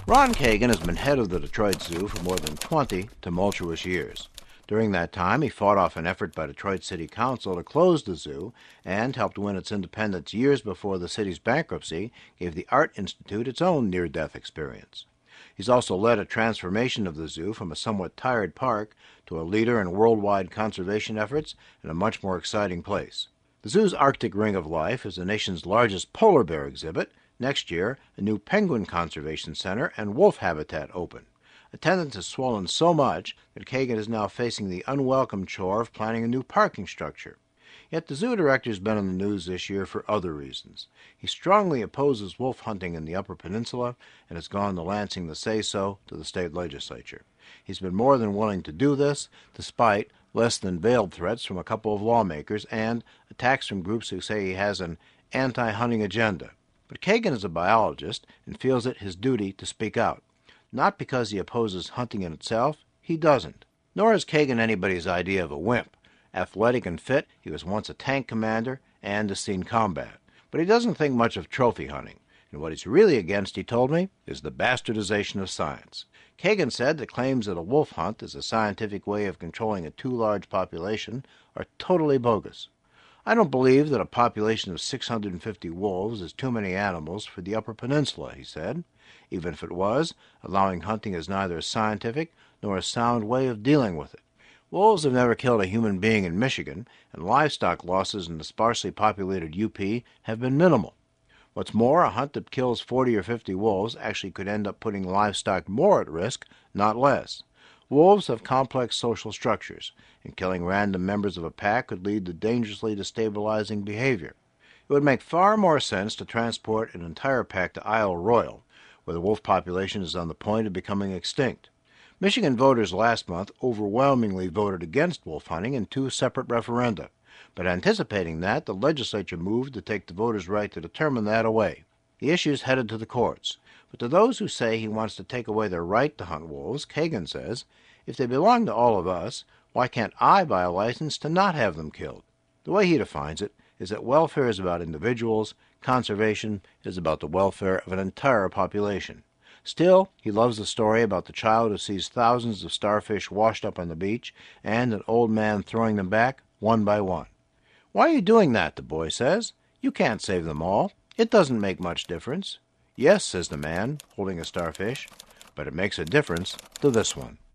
Ron Kagan has been head of the Detroit Zoo for more than 20 tumultuous years. During that time, he fought off an effort by Detroit City Council to close the zoo and helped win its independence years before the city's bankruptcy gave the Art Institute its own near-death experience. He's also led a transformation of the zoo from a somewhat tired park to a leader in worldwide conservation efforts and a much more exciting place. The zoo's Arctic Ring of Life is the nation's largest polar bear exhibit. Next year, a new penguin conservation center and wolf habitat open. Attendance has swollen so much that Kagan is now facing the unwelcome chore of planning a new parking structure. Yet the zoo director has been in the news this year for other reasons. He strongly opposes wolf hunting in the Upper Peninsula and has gone to lancing the say-so to the state legislature. He's been more than willing to do this, despite less than veiled threats from a couple of lawmakers and attacks from groups who say he has an anti-hunting agenda. But Kagan is a biologist and feels it his duty to speak out. Not because he opposes hunting in itself, he doesn't. Nor is Kagan anybody's idea of a wimp. Athletic and fit, he was once a tank commander and has seen combat. But he doesn't think much of trophy hunting. And what he's really against, he told me, is the bastardization of science. Kagan said that claims that a wolf hunt is a scientific way of controlling a too large population are totally bogus. I don't believe that a population of 650 wolves is too many animals for the Upper Peninsula, he said. Even if it was, allowing hunting is neither a scientific nor a sound way of dealing with it. Wolves have never killed a human being in Michigan, and livestock losses in the sparsely populated UP have been minimal. What's more, a hunt that kills 40 or 50 wolves actually could end up putting livestock more at risk, not less. Wolves have complex social structures, and killing random members of a pack could lead to dangerously destabilizing behavior. It would make far more sense to transport an entire pack to Isle Royale, where the wolf population is on the point of becoming extinct. Michigan voters last month overwhelmingly voted against wolf hunting in 2 separate referenda, but anticipating that, the legislature moved to take the voters' right to determine that away. The issue is headed to the courts, but to those who say he wants to take away their right to hunt wolves, Kagan says, if they belong to all of us, why can't I buy a license to not have them killed? The way he defines it is that welfare is about individuals, conservation is about the welfare of an entire population. Still, he loves the story about the child who sees thousands of starfish washed up on the beach and an old man throwing them back one by one. Why are you doing that? The boy says. You can't save them all. It doesn't make much difference. Yes, says the man, holding a starfish, but it makes a difference to this one.